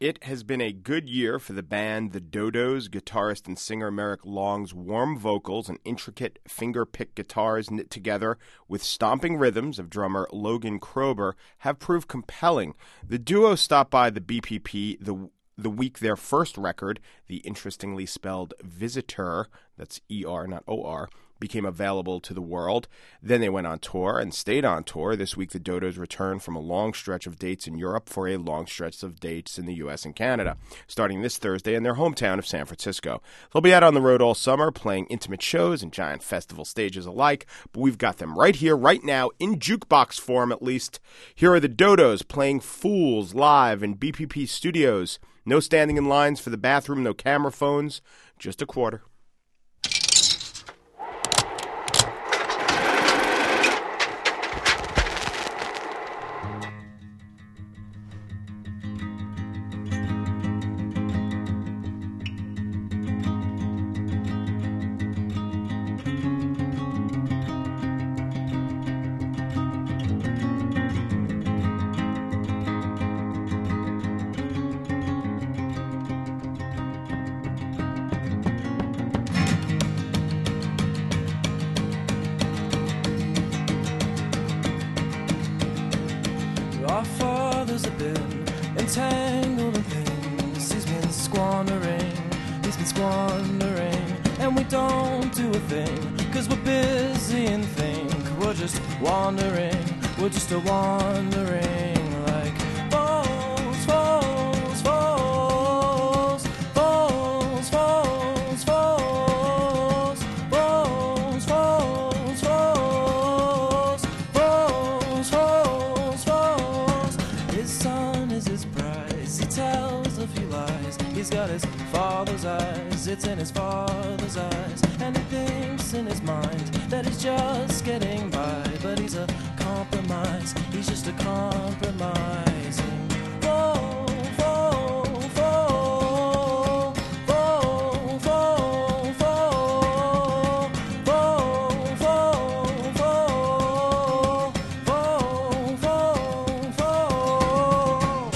It has been a good year for the band The Dodos. Guitarist and singer Merrick Long's warm vocals and intricate finger-picked guitars knit together with stomping rhythms of drummer Logan Krober have proved compelling. The duo stopped by the BPP the week their first record, the interestingly spelled Visitor, that's E-R, not O-R, became available to the world. Then they went on tour and stayed on tour. This week, the Dodos returned from a long stretch of dates in Europe for a long stretch of dates in the U.S. and Canada, starting this Thursday in their hometown of San Francisco. They'll be out on the road all summer, playing intimate shows and giant festival stages alike, but we've got them right here, right now, in jukebox form at least. Here are the Dodos playing Fools live in BPP Studios. No standing in lines for the bathroom, no camera phones, just a quarter. Our fathers have been entangled in things he's been squandering, and we don't do a thing, cause we're busy and think we're just wandering, we're just a wandering like falls, falls, falls, falls, falls, falls, falls, falls, falls, falls, falls, falls. His son is his prize, he tells a few lies, he's got his father's eyes, it's in his father's eyes, and he thinks in his mind that he's just getting by, but he's a compromise, he's just a compromising. Fall, fall, fall, fall, fall, fall, fall, fall, fall, fall, fall, fall.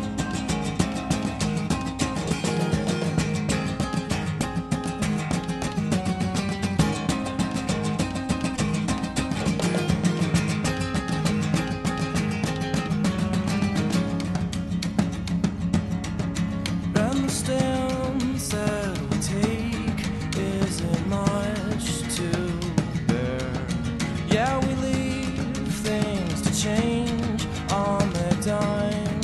And the stance that we take isn't much to bear. Yeah, we leave things to change on their dime.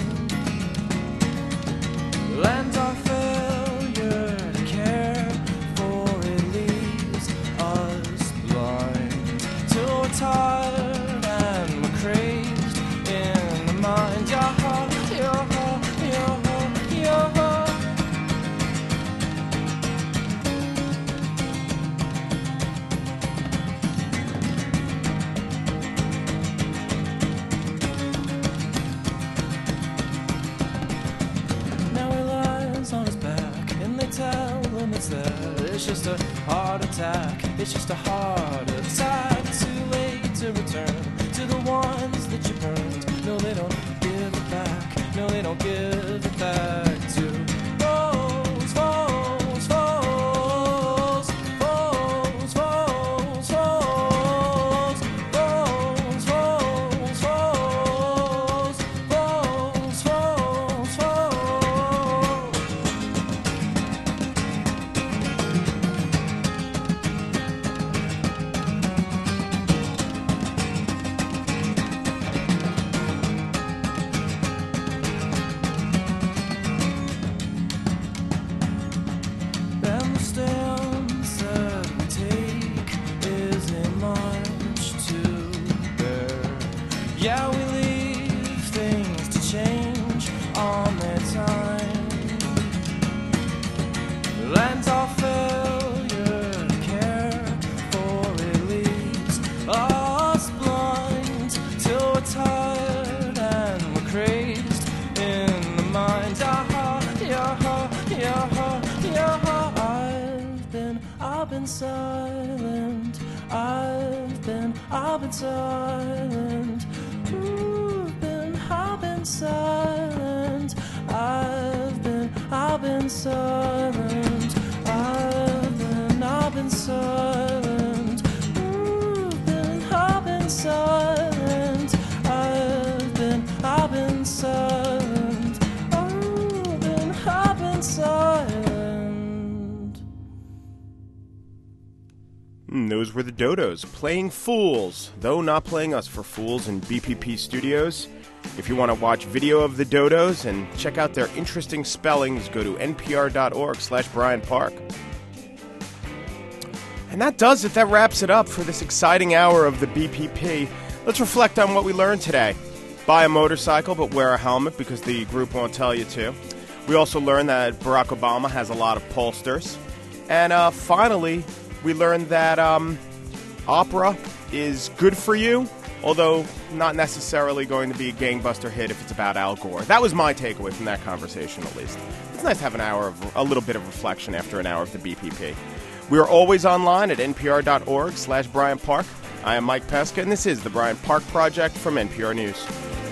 And our failure to care for it leaves us blind till we're tired and we're crazed in the mind. Yaha, yaha, yaha, yaha. Now he lies on his back, and they tell him it's there. It's just a heart attack, it's just a heart attack. Too late to return to the ones that you burned. No, they don't give it back, no, they don't give it back to falls, falls, falls, falls, falls, falls, falls, falls, falls, falls, falls, falls. And the stance that we take isn't much to bear. Yeah, we leave things to change on their time. And our failure to care for it leaves us blind till we're tired and we're crazed in the mind. Yaha, yaha, yaha, yaha. I've been silent. I've been silent. I've been silent. I've been silent. I've been silent. I've been silent. I've been silent. I've been silent. Those were the Dodos, playing Fools, though not playing us for fools in BPP Studios. If you want to watch video of the Dodos and check out their interesting spellings, go to npr.org/Brian Park. And that does it. That wraps it up for this exciting hour of the BPP. Let's reflect on what we learned today. Buy a motorcycle, but wear a helmet because the group won't tell you to. We also learned that Barack Obama has a lot of pollsters. And finally, we learned that opera is good for you, although not necessarily going to be a gangbuster hit if it's about Al Gore. That was my takeaway from that conversation, at least. It's nice to have a little bit of reflection after an hour of the BPP. We are always online at npr.org/Brian Park. I am Mike Pesca, and this is the Brian Park Project from NPR News.